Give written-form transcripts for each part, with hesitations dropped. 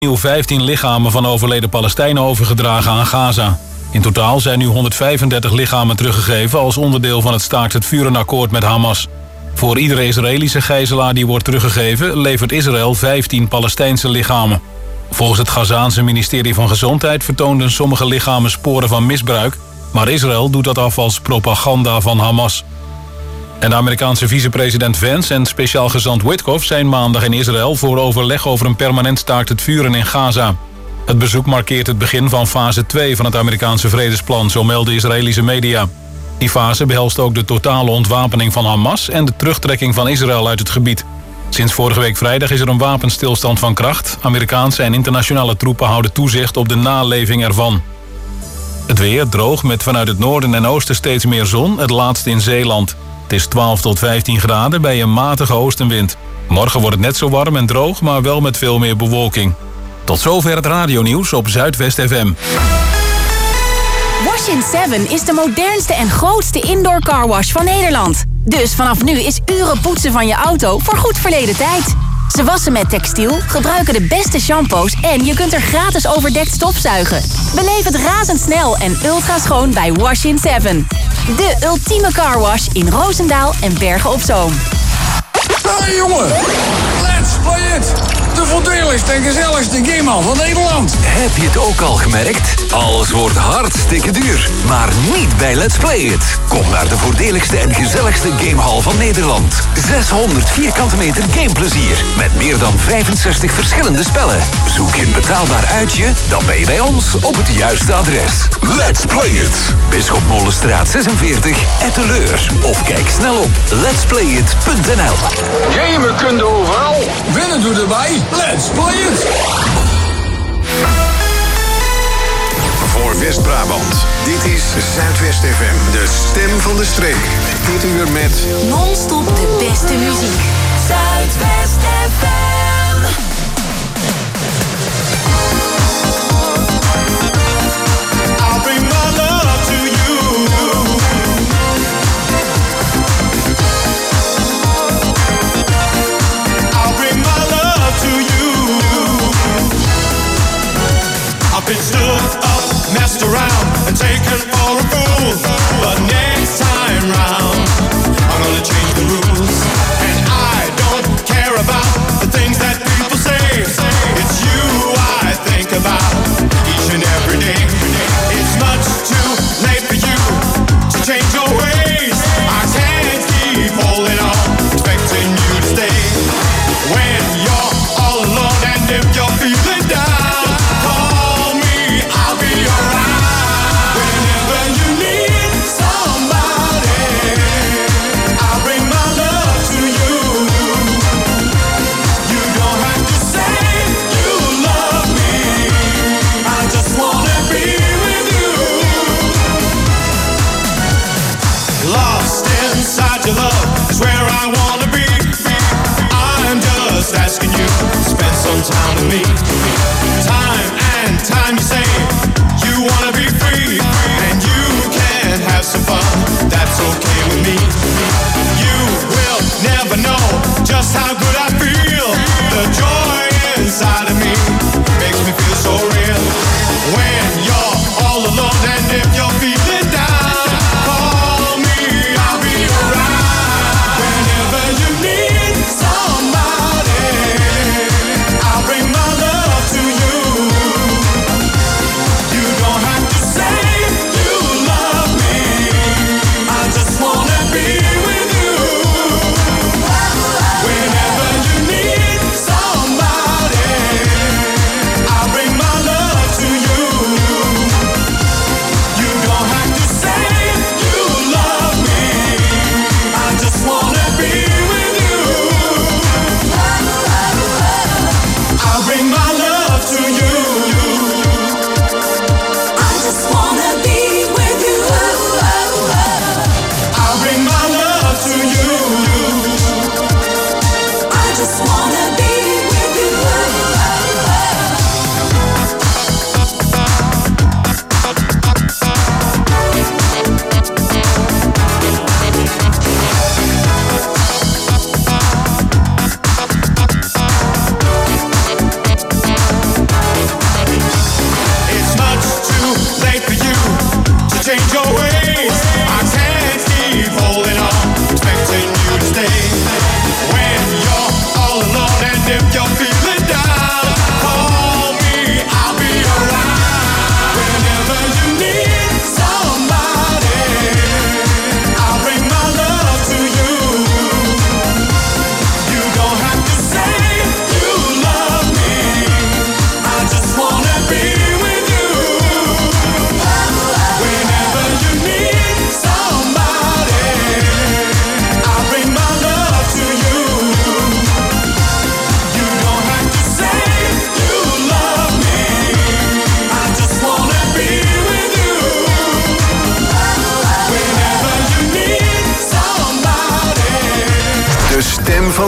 opnieuw 15 lichamen van overleden Palestijnen overgedragen aan Gaza. In totaal zijn nu 135 lichamen teruggegeven als onderdeel van het staakt-het-vuren-akkoord met Hamas. Voor iedere Israëlische gijzelaar die wordt teruggegeven levert Israël 15 Palestijnse lichamen. Volgens het Gazaanse ministerie van Gezondheid vertoonden sommige lichamen sporen van misbruik, maar Israël doet dat af als propaganda van Hamas. En de Amerikaanse vicepresident Vance en speciaal gezant Witkoff zijn maandag in Israël voor overleg over een permanent staakt-het-vuren in Gaza. Het bezoek markeert het begin van fase 2 van het Amerikaanse vredesplan, zo melden Israëlische media. Die fase behelst ook de totale ontwapening van Hamas en de terugtrekking van Israël uit het gebied. Sinds vorige week vrijdag is er een wapenstilstand van kracht. Amerikaanse en internationale troepen houden toezicht op de naleving ervan. Het weer droog met vanuit het noorden en oosten steeds meer zon, het laatst in Zeeland. Het is 12 tot 15 graden bij een matige oostenwind. Morgen wordt het net zo warm en droog, maar wel met veel meer bewolking. Tot zover het radionieuws op Zuidwest FM. Wash-in 7 is de modernste en grootste indoor carwash van Nederland. Dus vanaf nu is uren poetsen van je auto voor goed verleden tijd. Ze wassen met textiel, gebruiken de beste shampoos en je kunt er gratis overdekt stofzuigen. Beleef het razendsnel en ultra schoon bij Wash-in 7. De ultieme carwash in Roosendaal en Bergen op Zoom. Hey jongen, let's play it! De voordeligste en gezelligste gamehal van Nederland. Heb je het ook al gemerkt? Alles wordt hartstikke duur, maar niet bij Let's Play It. Kom naar de voordeligste en gezelligste gamehal van Nederland. 600 vierkante meter gameplezier met meer dan 65 verschillende spellen. Zoek je een betaalbaar uitje, dan ben je bij ons op het juiste adres. Let's Play It. Bisschopmolenstraat 46, Etteleur. Of kijk snel op letsplayit.nl. Gamen kun je overal, winnen doe erbij. Let's play it! Voor West-Brabant, dit is Zuidwest FM, de stem van de streek. Dit uur met Non-stop de beste muziek. Zuidwest FM. I'll bring my love to you. I'll bring my love to you. I've been stood up, messed around, and taken for a fool. But next time round, I'm gonna change the rules. And I don't care about the things that people say. It's you I think about each and every day. It's much too late for you to change your ways. I can't keep holding on, expecting you to stay. When you're all alone and if you're feeling down, call me, I'll be around. Whenever you need someone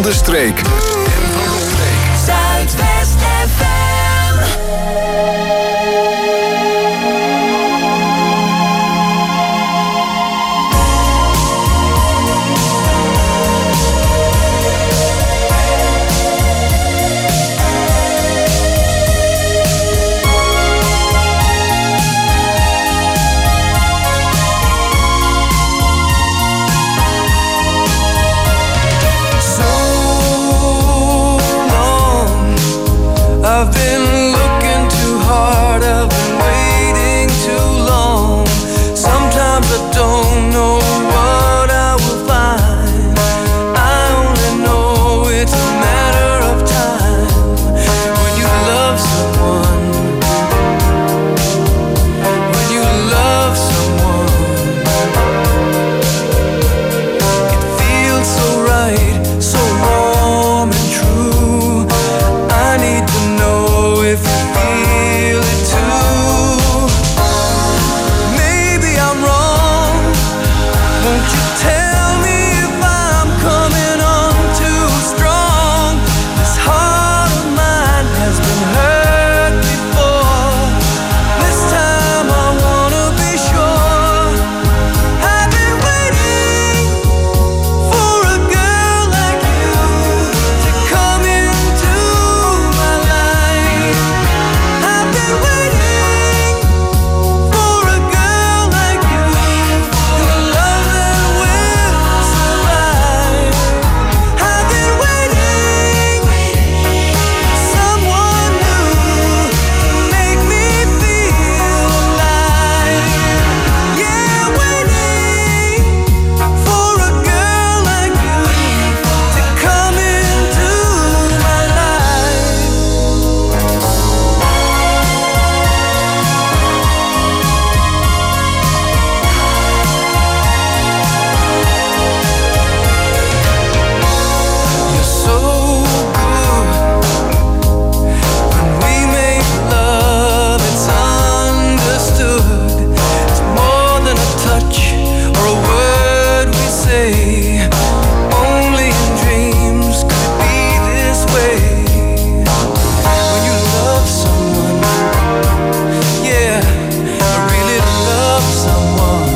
de streek. Zuidwest FM. I've been looking too hard, I've been waiting too long. Sometimes I don't know what I will find. I only know it's a matter of time. When you love someone, when you love someone, it feels so right, so warm and true. I need to know if you feel it too. Maybe I'm wrong. Won't you tell me if I'm coming on too strong? This heart of mine has been hurt before. This time I wanna be sure. I've been waiting for a girl like you to come into my life. I've been waiting for a girl like you, and a love that will survive. I've been waiting for someone new to make me feel alive. Yeah, waiting for a girl like you to come into my life. You're so good. When we make love, it's understood. It's more than a touch or a word we say. Only in dreams could it be this way. When you love someone, yeah, I really love someone.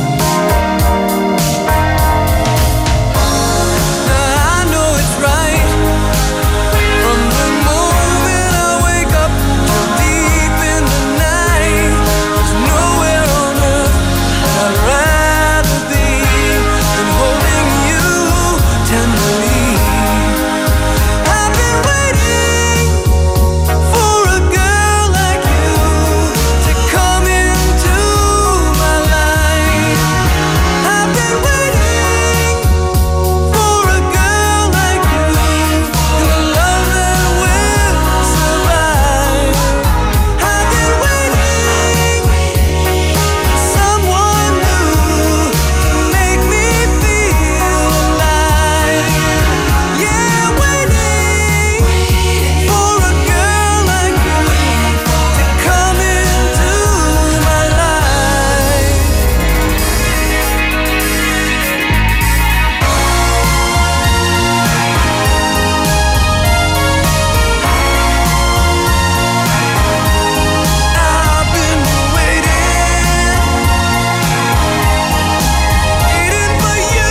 Now I know it's right from the moment I wake up till deep in the night. There's nowhere on earth that I'd rather be than holding you tenderly. I've been waiting for a girl like you to come into my life. I've been waiting for a girl like you, and a love that will survive. I've been waiting for someone new to make me feel alive. Yeah, waiting for a girl like you to come into my life. I've been waiting for you.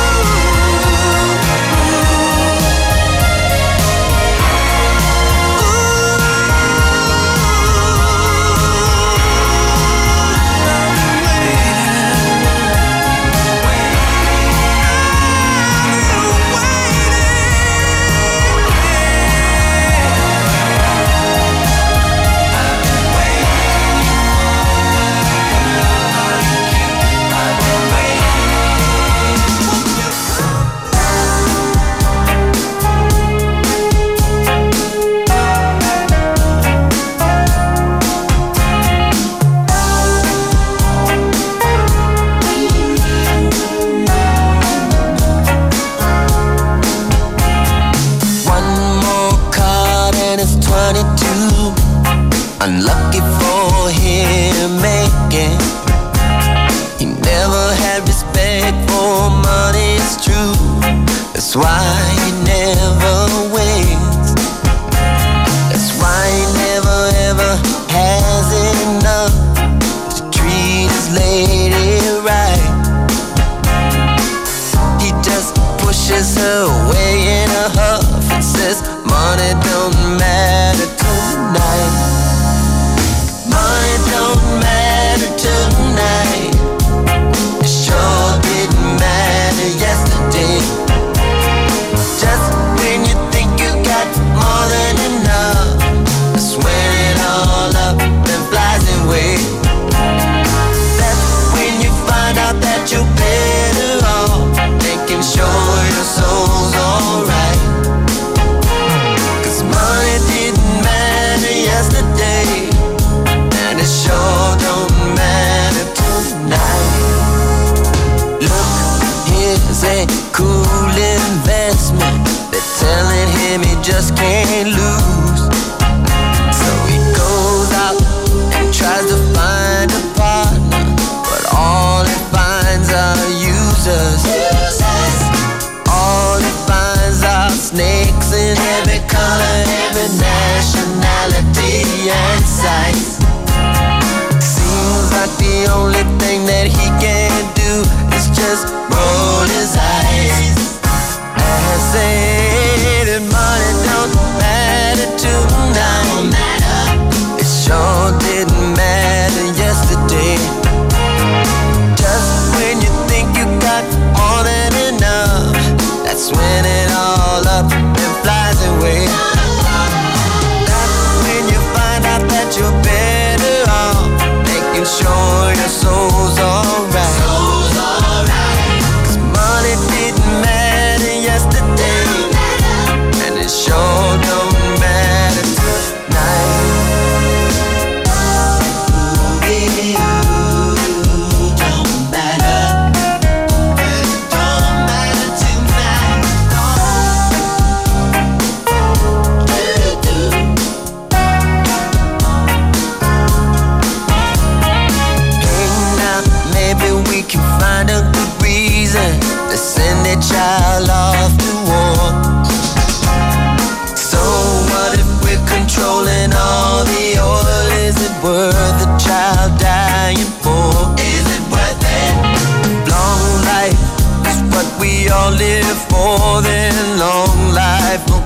One more card and it's 22. Unlucky for him, again. He never had respect for money, it's true. That's why he never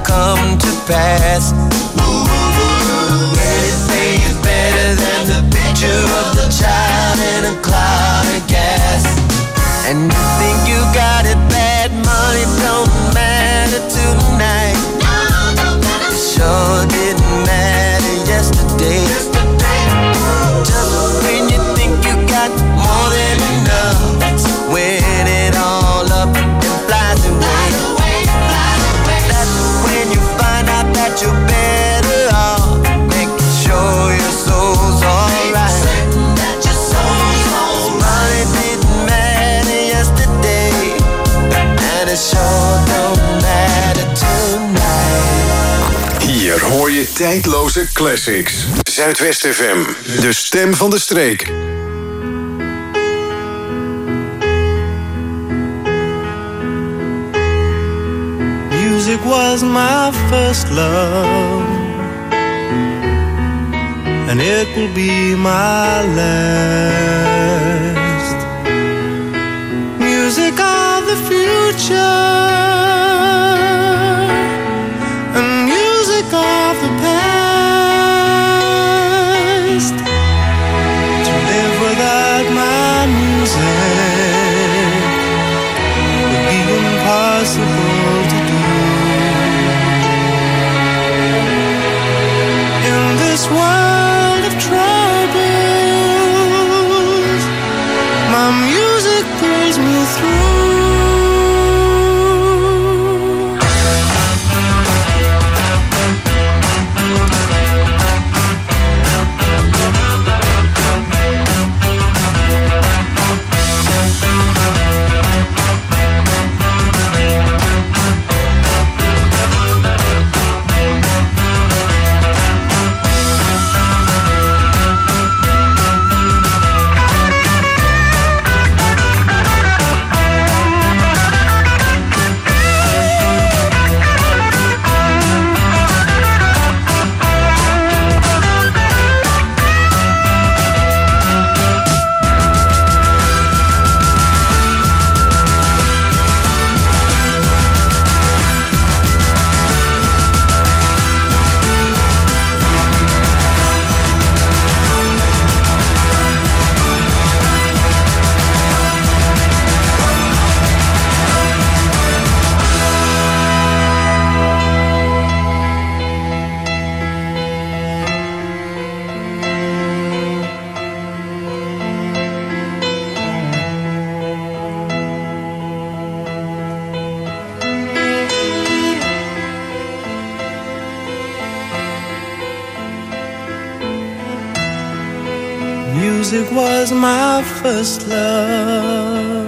come to pass. Anything is better than the picture of the child in a cloud of gas. And you think you got it bad, money don't matter tonight. It sure didn't matter yesterday. Just when you think you got more than enough, it's when it all up and flies away. That's when you find out that you're better off making sure your soul's alright. Money didn't matter yesterday, and it sure don't matter tonight. Hier hoor je tijdloze classics. Zuidwest FM, de stem van de streek. Music was my first love, and it will be my last. Music of the future, and music of the past. To live without my music would be impossible to do. In this world of troubles, my music pulls me through. Music was my first love,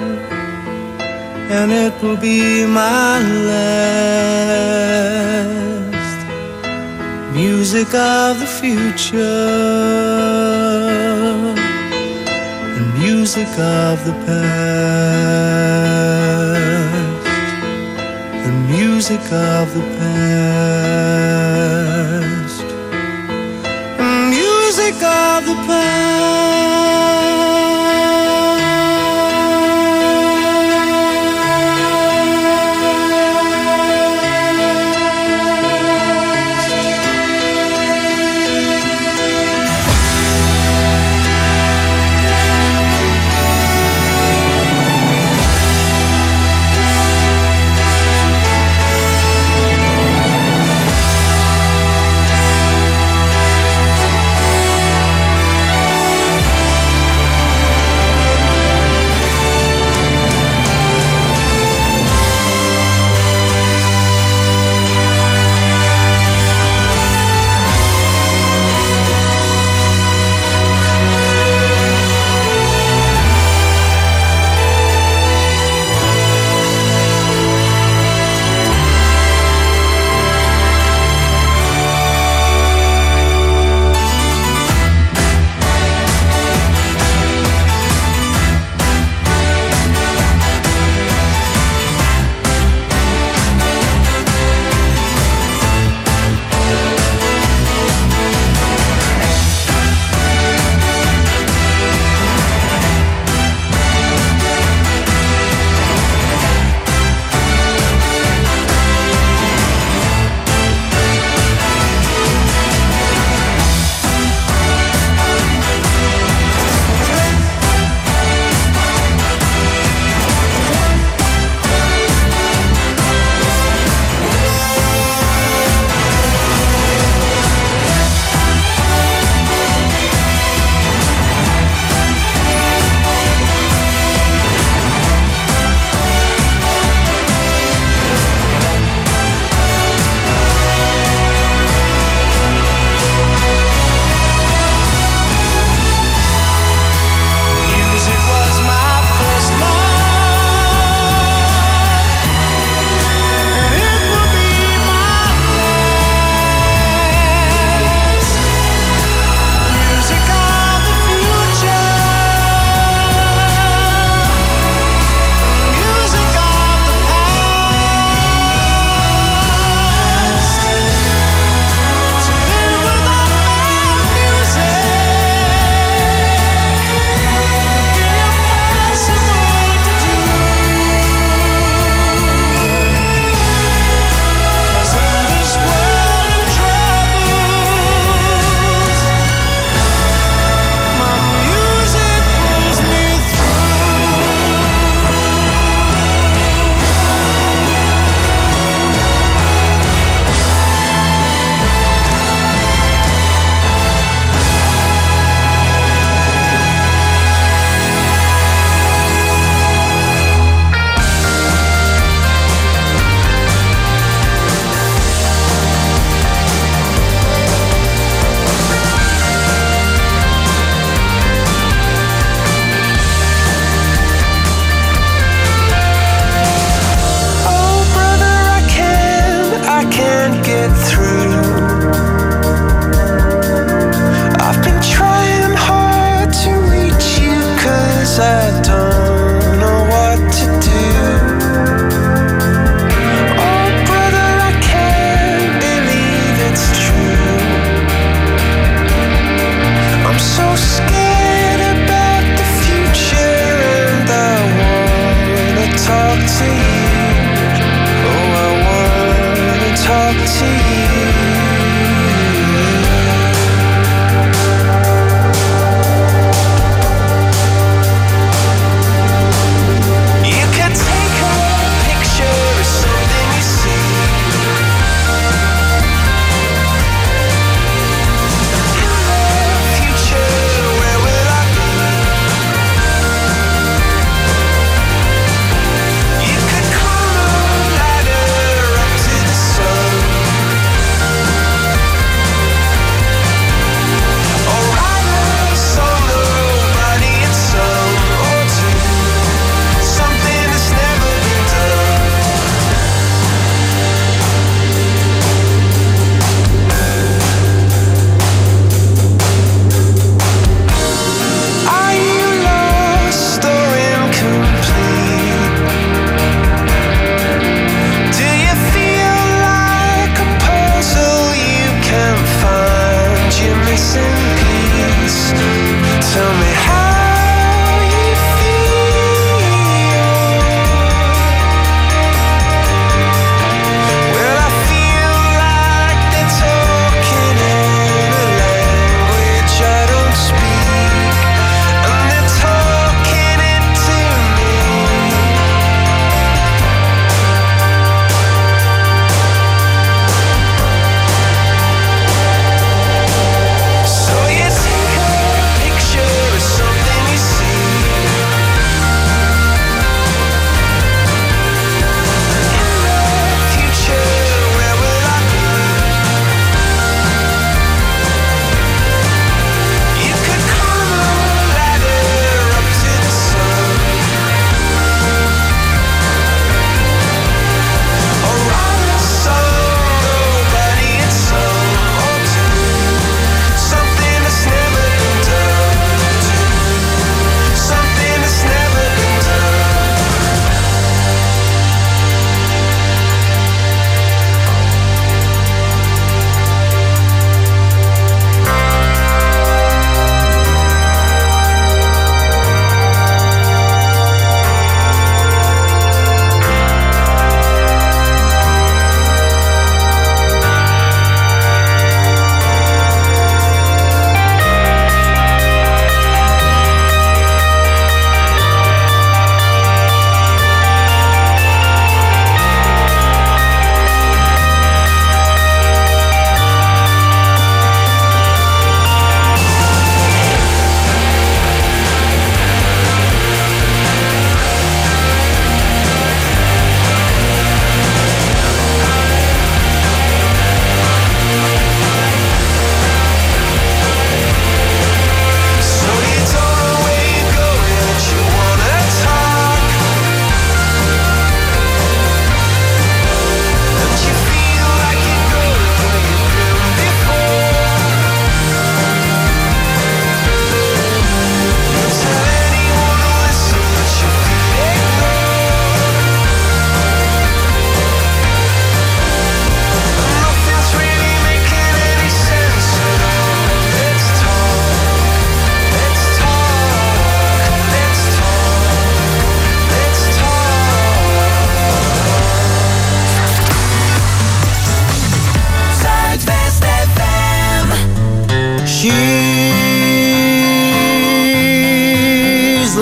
and it will be my last. Music of the future, and music of the past, and music of the past, and music of the past.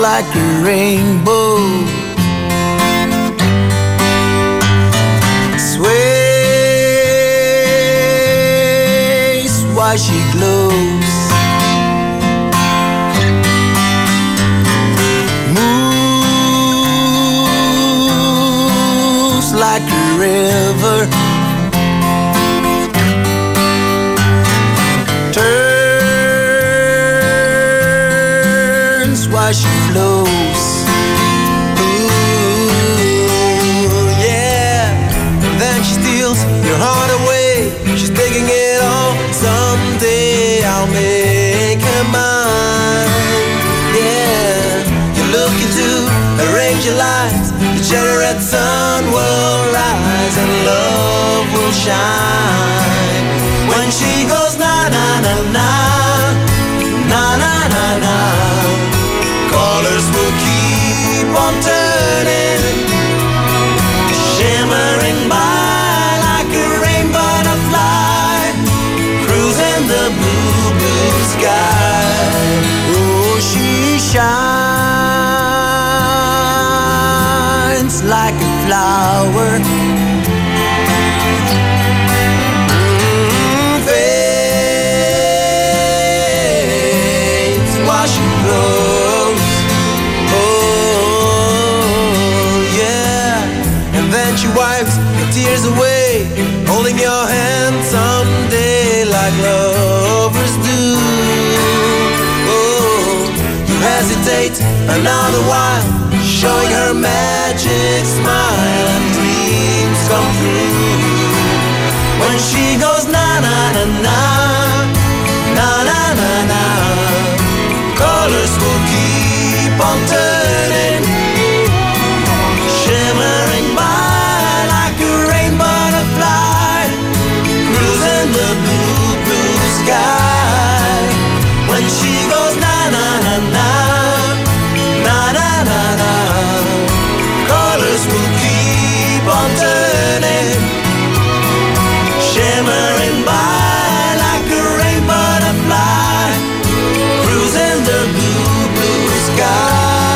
like a rainbow. Sways while she glows. Moves like a river. Turns while she flows. Ooh, yeah. And then she steals your heart away. She's taking it all. Someday I'll make her mine. Yeah. You're looking to arrange your lives. The cherry-red sun will rise and love will shine. When she goes na na na na, na na na na, colors will keep on turning, shimmering by like a rain butterfly, cruising the blue, blue sky. Oh, she shines like a flower. She wipes the tears away, holding your hand someday like lovers do. Oh, you hesitate another while, showing her magic smile and dreams come true. When she goes na na na na, na na na na, colors will keep on turning, shimmering by the blue, blue sky. When she goes na na na na, na na na na, colors will keep on turning, shimmering by like a rain butterfly, cruising the blue, blue sky.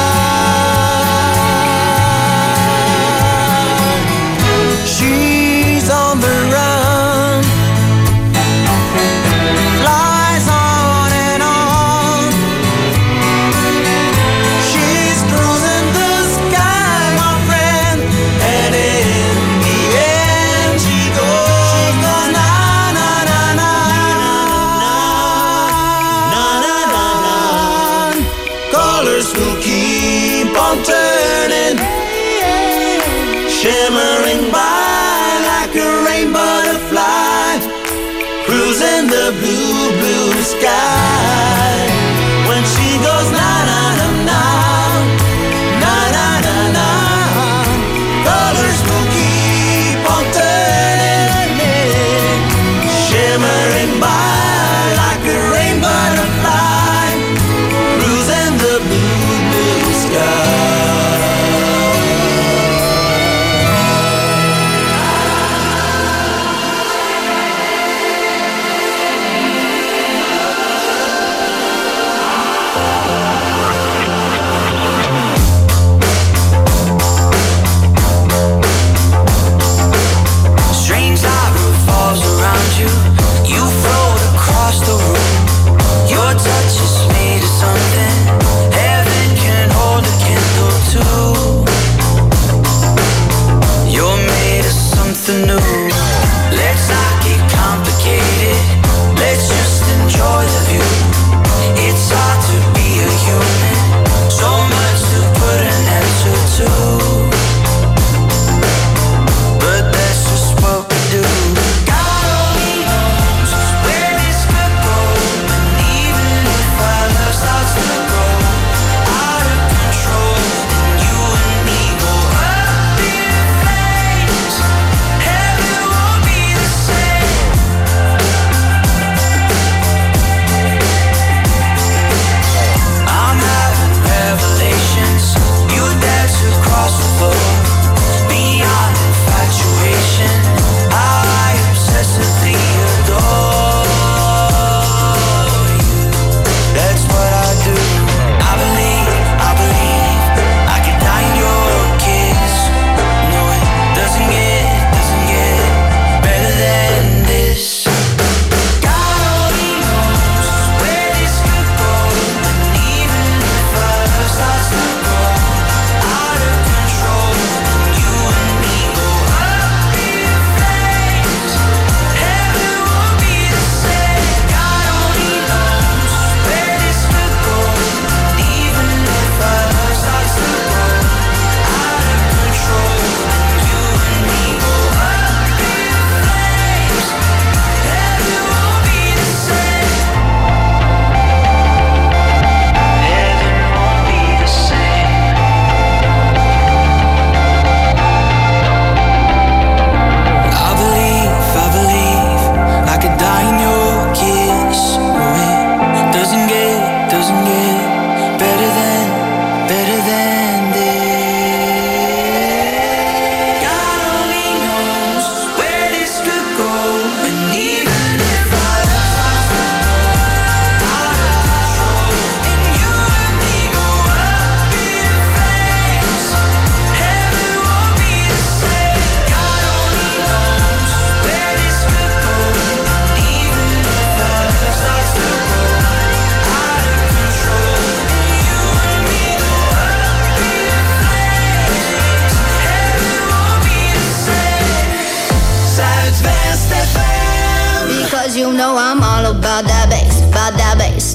She's on the run, flies on and on. She's cruising the sky, my friend, and in the end she goes na na na na, na na na na. Colors will keep on turning, shimmering by like a rain butterfly, cruising the blue, blue sky. When she goes na na na na, na na na na, colors will keep on turning, shimmering by like a rain butterfly, cruising the blue, blue sky.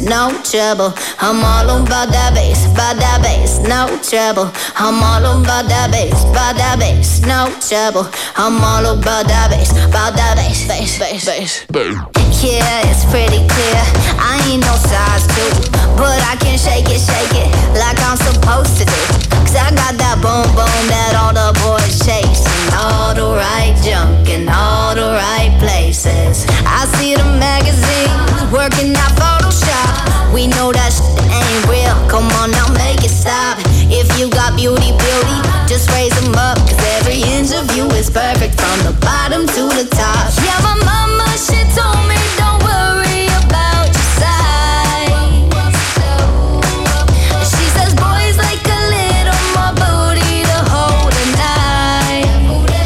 no trouble. I'm all about that bass, no trouble. I'm all about that bass, no trouble. I'm all about that bass, bass. Yeah, it's pretty clear. I ain't no size 2, but I can shake it like I'm supposed to do. Cause I got that boom boom that all the boys chase, and all the right junk in all the right places. I see the magazines working out Photoshop. We know that shit ain't real. Come on now, make it stop. If you got beauty, just raise them up. Cause every inch of you is perfect from the bottom to the top. Yeah, my mama, she told me don't worry about your size. She says boys like a little more booty to hold a knife.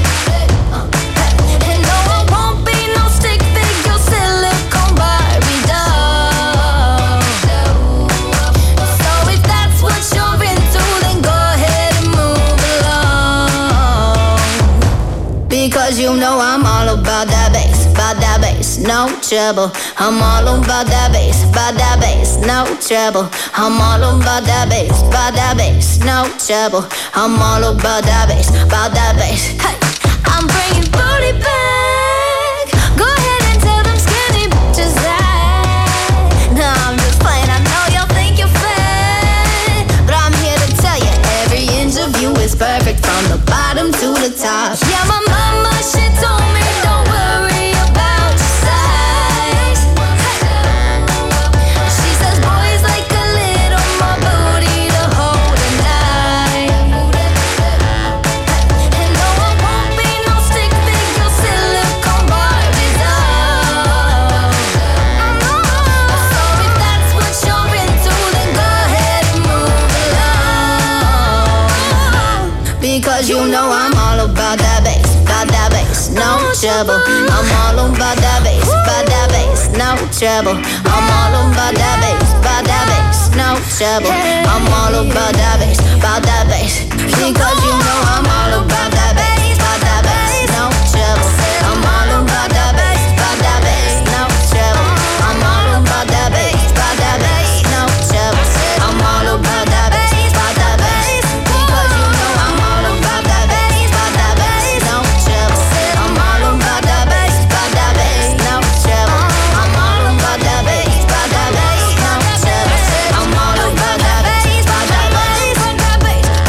And no, I won't be no stick figure silicone Barbie doll. So if that's what you're into, then go ahead and move along. Because you know I'm all about that bass, no trouble. I'm all about that bass, no trouble. I'm all about that bass, no trouble. I'm all about that bass. Hey, I'm bringing booty back. Go ahead and tell them skinny bitches that. No, I'm just playing. I know y'all think you're fat, but I'm here to tell you every inch of you is perfect from the bottom to the top. Yeah, my mama, she told me don't worry about your size. She says boys like a little more booty to hold a knife. And no, I won't be no stick figure silicone Barbie doll. So if that's what you're into, then go ahead and move along. Because you know I'm all about that bass, no trouble. I'm all about that bass, no trouble. I'm all about that bass, no trouble. I'm all about that bass, because you know I'm all about that bass, no trouble. I'm all about that bass, no trouble. I'm all about that bass, no trouble. I'm all about that bass, because you know I'm all about that bass, no trouble. I'm all about that bass, no trouble. I'm all about that bass, no trouble. I'm all about that bass,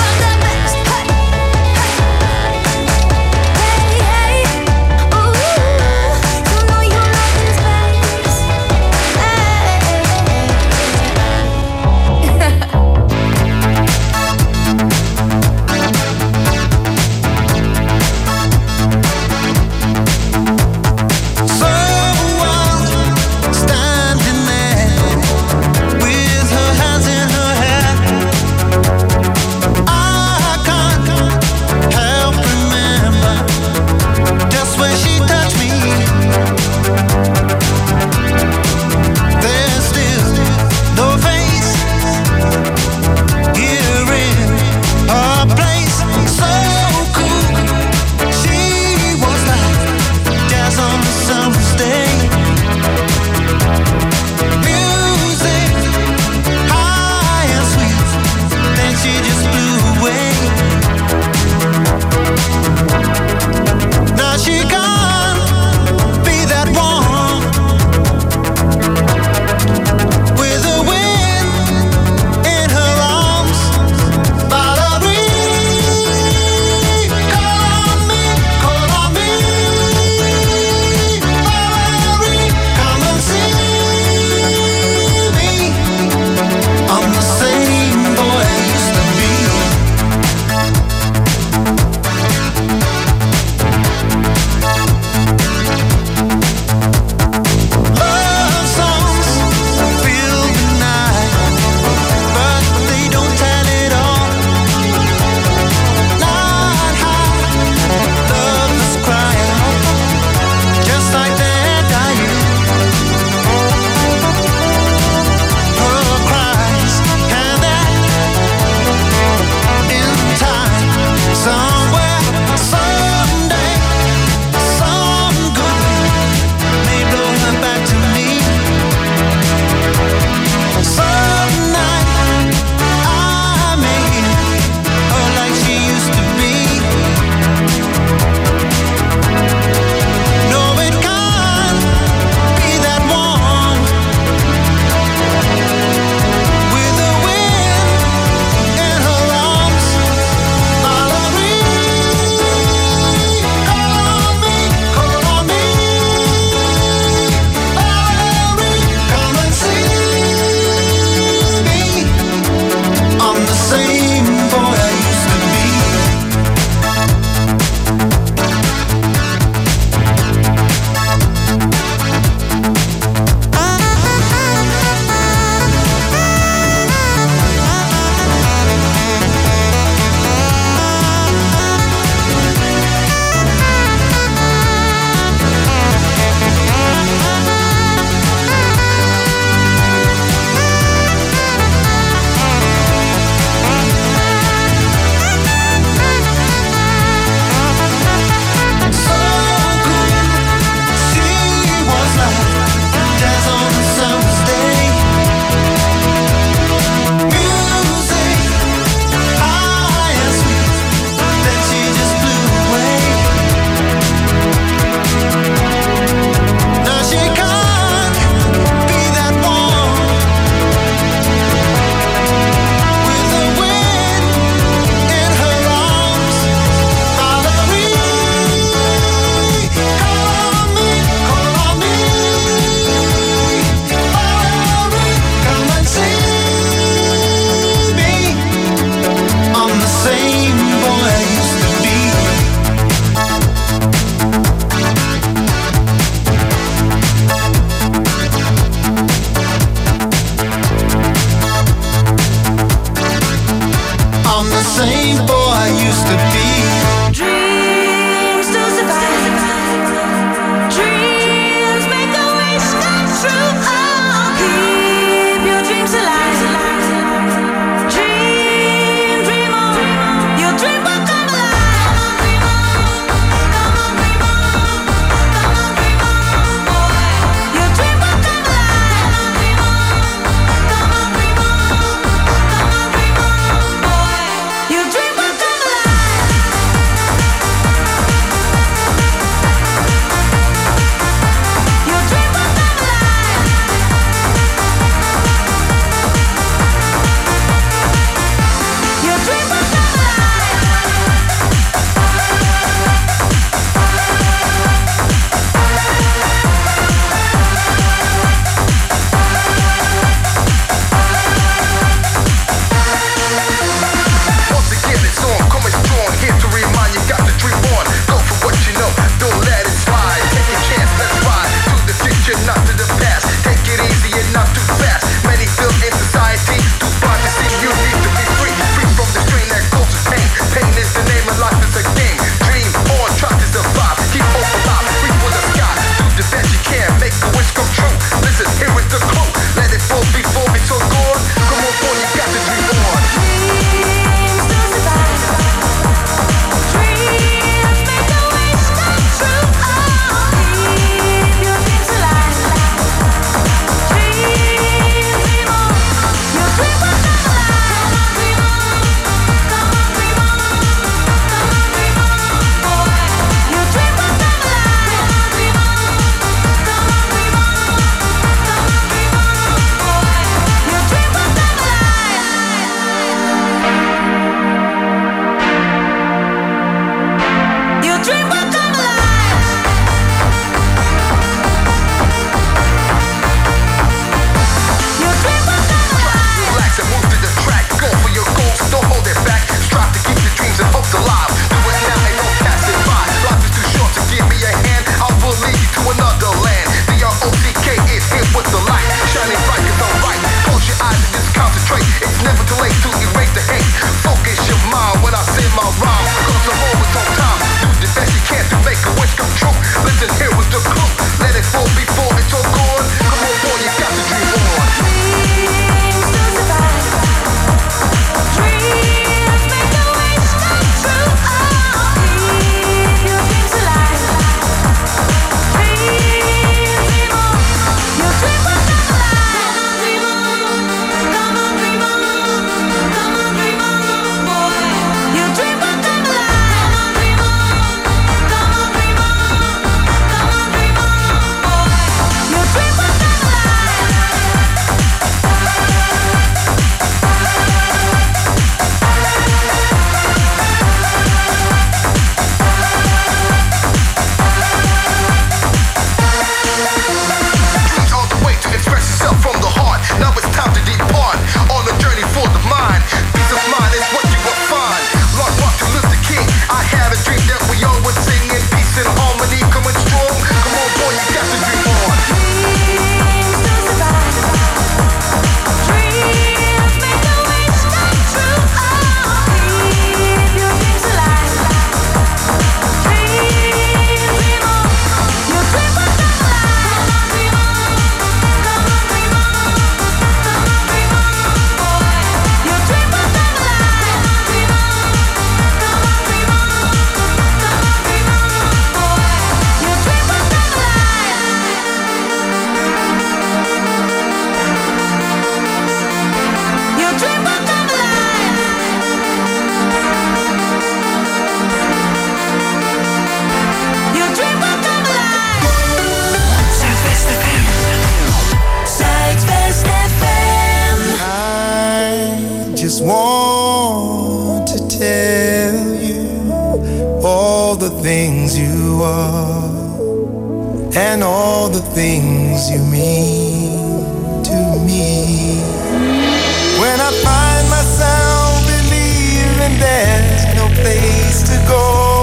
just want to tell you all the things you are and all the things you mean to me. When I find myself believing there's no place to go,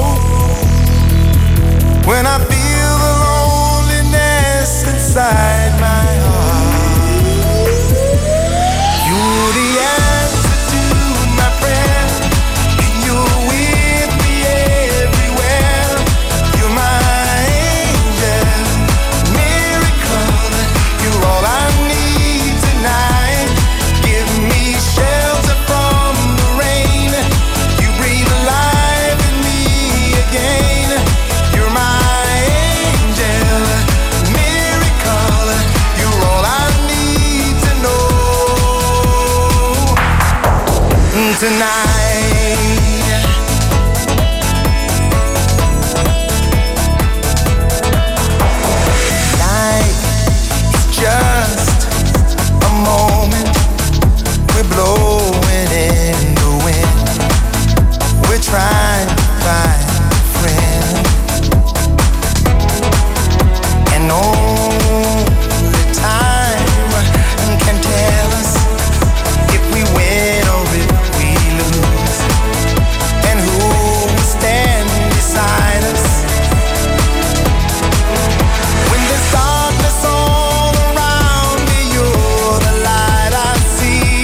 when I feel the loneliness inside my heart, you're the answer to my prayer, and you're with me everywhere. You're my angel, miracle, you're all I need tonight. Give me shelter from the rain, you breathe life in me again. You're my angel, miracle, you're all I need to know tonight. Life is just a moment, we're blowing in the wind, we're trying to find a friend, and only time can tell us if we win or if we lose, and who will stand beside us when there's darkness all around me. You're the light I see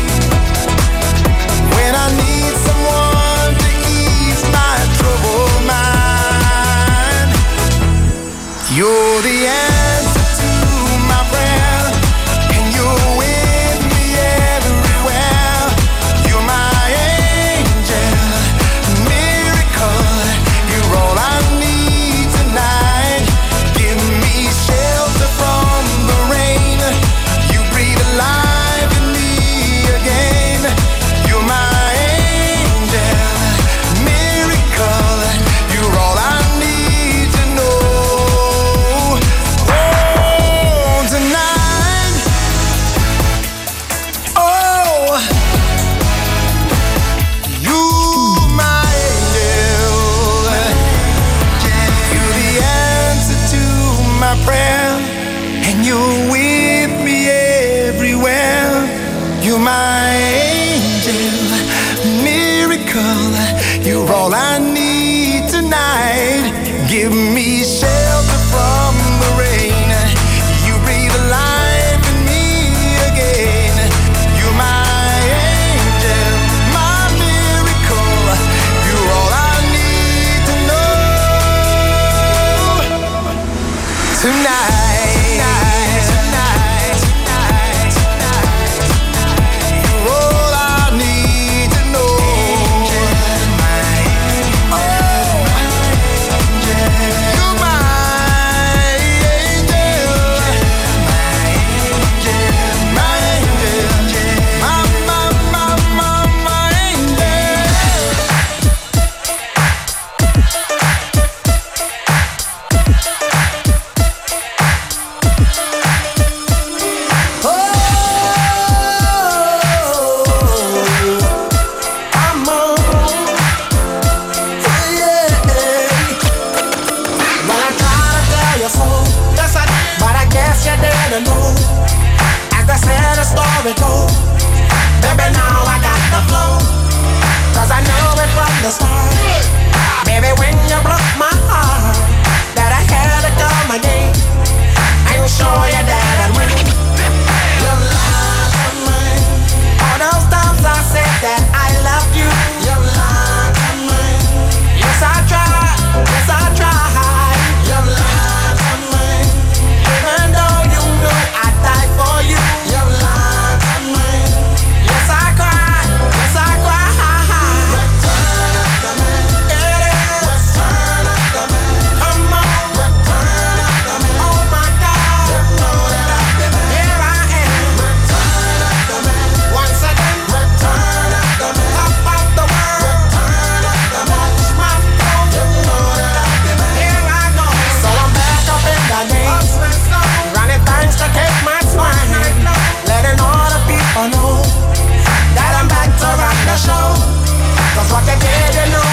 when I need someone to ease my troubled mind. You're the answer to my prayer, and you're with me everywhere. You're my angel, miracle, you're all I need tonight. Give me shelter from the rain, you breathe life in me again. You're my angel, miracle, you're all I need to know. Oh, tonight, oh, you my angel, you're the answer to my prayer, and you're with me everywhere. You're my angel, miracle, you're all I need tonight. Give me shelter from the rain, you breathe life in me again. You're my angel, my miracle, you're all I need to know tonight. You're all I need to know. You're my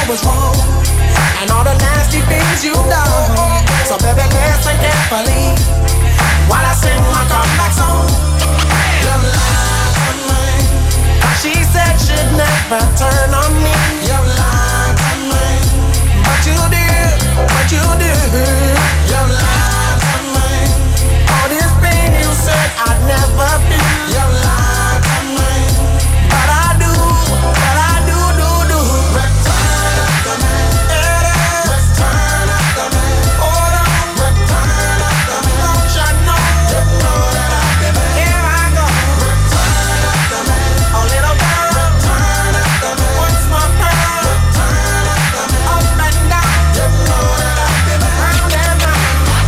was wrong, and all the nasty things you've done. So baby, listen carefully while I sing my comeback song. You lied to me. She said she'd never turn on me. You lied to me, but you did, but you did. You lied to me. All this pain you said I'd never feel. You lied to me, but I do, do. Return to me, return to me. Hold on, return to me. Don't you know? You know that I've been here. I go. Return to me, a little girl. Return to me, once more girl. Return to me, up and down. You know that I've been round and round.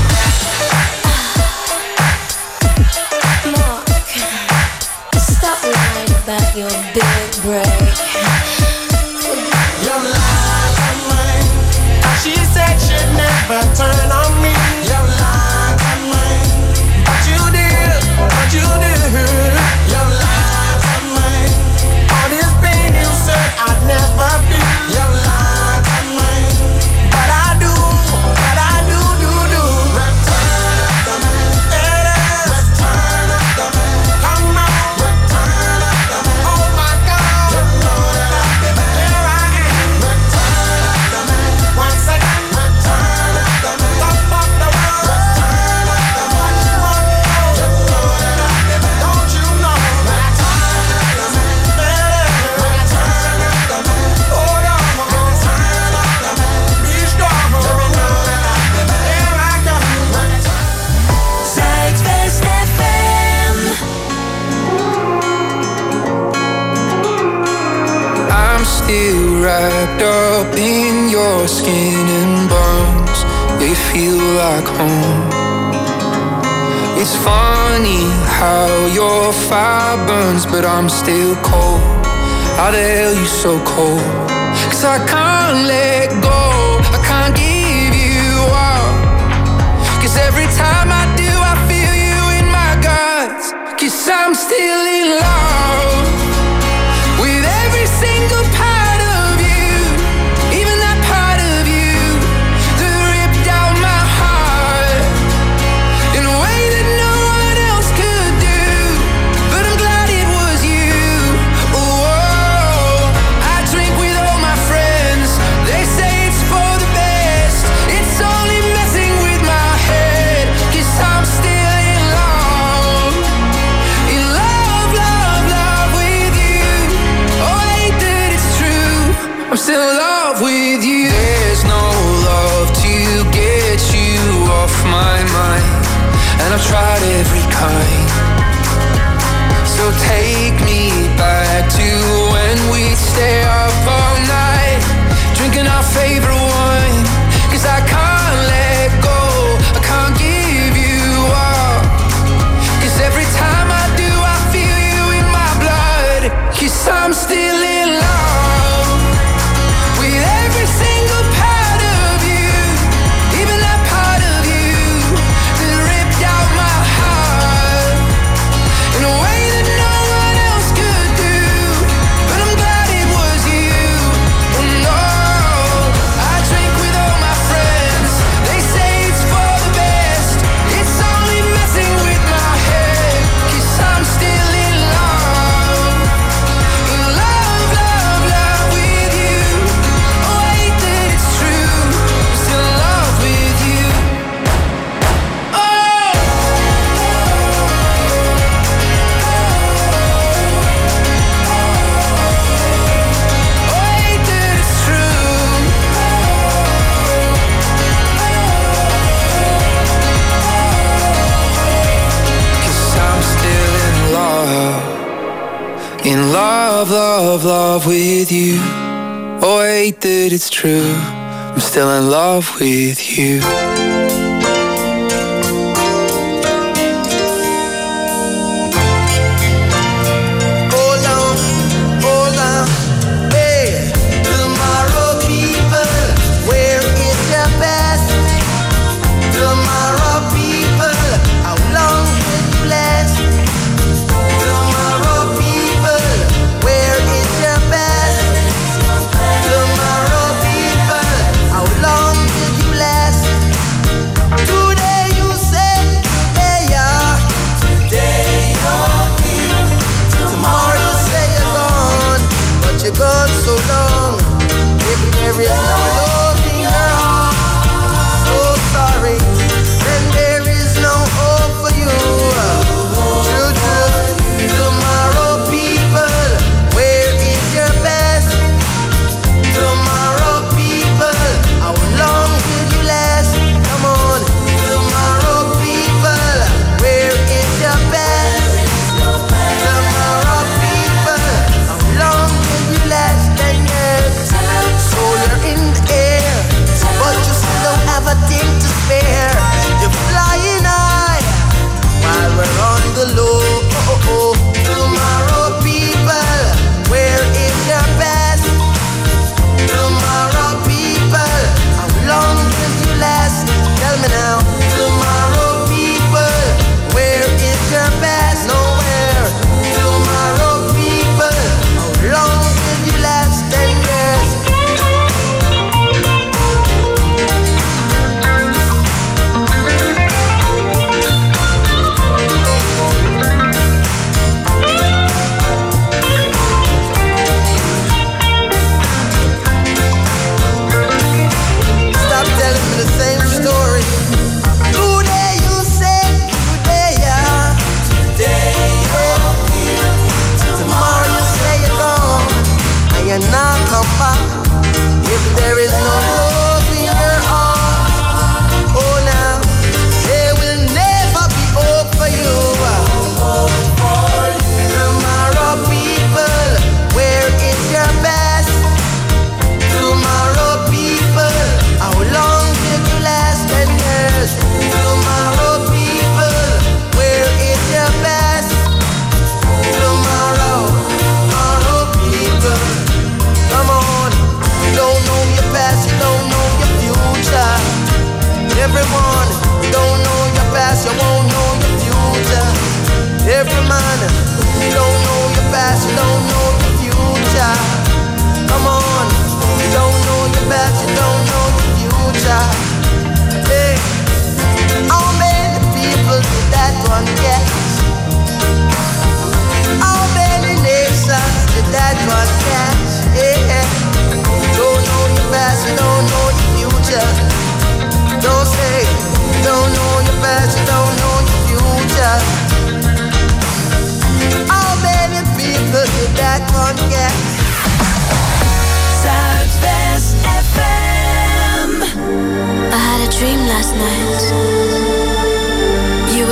Mark, stop lying about your big break. You lied to me. She said she'd never turn on me. You lied to me, but you did, but you did. You lied to me. All this pain you said I'd never feel. You lied to me, but I do, do. Return to me, return to me. Come on, return to me. Oh my God, you know that I've been here. I am. Return to me, once again. Return to me, top of the world. Return to me, once more. You know that I've been. Don't you know? Return to me, return to me. Hold on, return to me. Be strong. You know that I've been. Here I come. Zuidwest FM. I'm still wrapped up in your skin and bones. They feel like home. It's funny how your fire burns, but I'm still cold. How the hell you so cold? 'Cause I can't let go, I can't give you up. 'Cause every time I do, I feel you in my guts. 'Cause I'm still in love with every single part of you, even that part of you that ripped out my heart in a way that no one else could do. But I'm glad it was you. Oh, I drink with all my friends. They say it's for the best. It's only messing with my head. 'Cause I'm still in love. In love, love, love with you. Oh, I hate that it's true. I'm still in love with you. There's no love to get you off my mind, and I've tried every kind. So take me back to when we'd stay up all night, drinking our favorite wine. 'Cause I can't let go, I can't give you up. 'Cause every time I do, I feel you in my blood. 'Cause I'm still in love with every single part of you, even that part of you that ripped out my heart in a way that no one else could do. But I'm glad it was you. Oh no, I drink with all my friends. They say it's for the best. It's only messing with my head. 'Cause I'm still in love. In love, love, love with you. Oh, I hate that it's true. I'm still in love with you. Oh. Oh, I hate that it's true. 'Cause I'm still in love. In love, love, love with you. Oh, I hate that it's true. I'm still in love with you. Hold on, hey. Tomorrow, people, where is your best? Tomorrow, people, how long will you last? Tomorrow, people, where is your best? Tomorrow, people.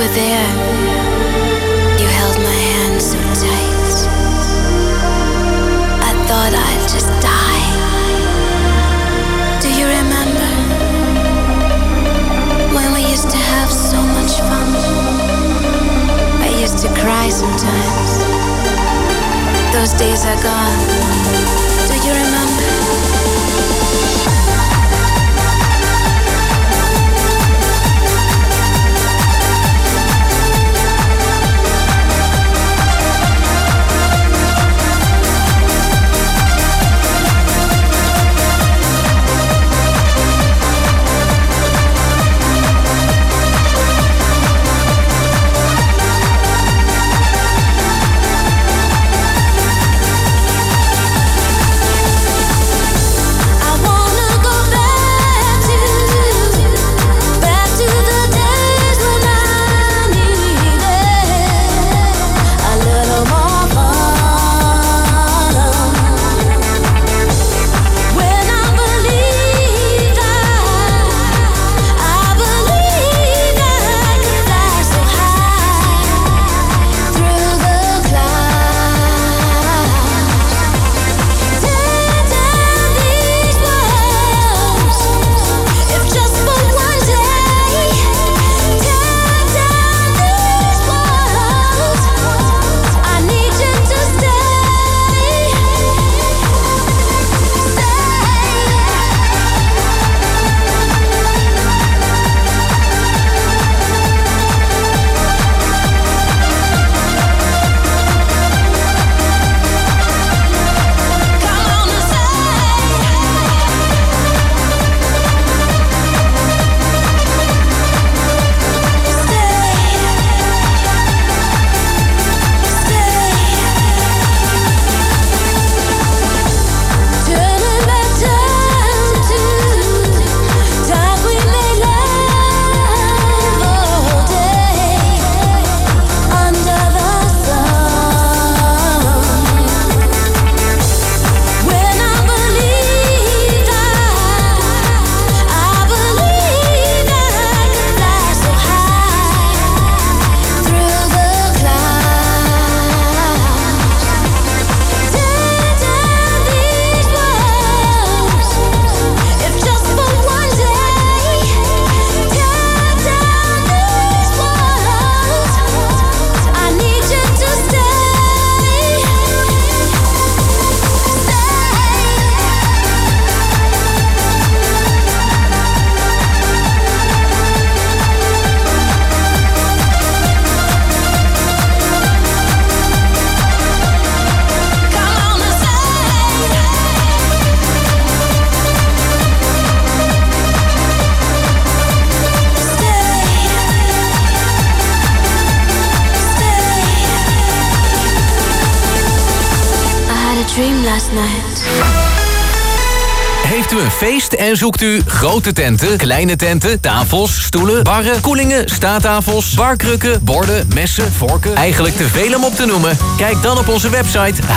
were there, you held my hand so tight. I thought I'd just die. Do you remember when we used to have so much fun? I used to cry sometimes. Those days are gone. Do you remember? Heeft u een feest en zoekt u grote tenten, kleine tenten, tafels, stoelen, barren, koelingen, staattafels, barkrukken, borden, messen, vorken? Eigenlijk te veel om op te noemen. Kijk dan op onze website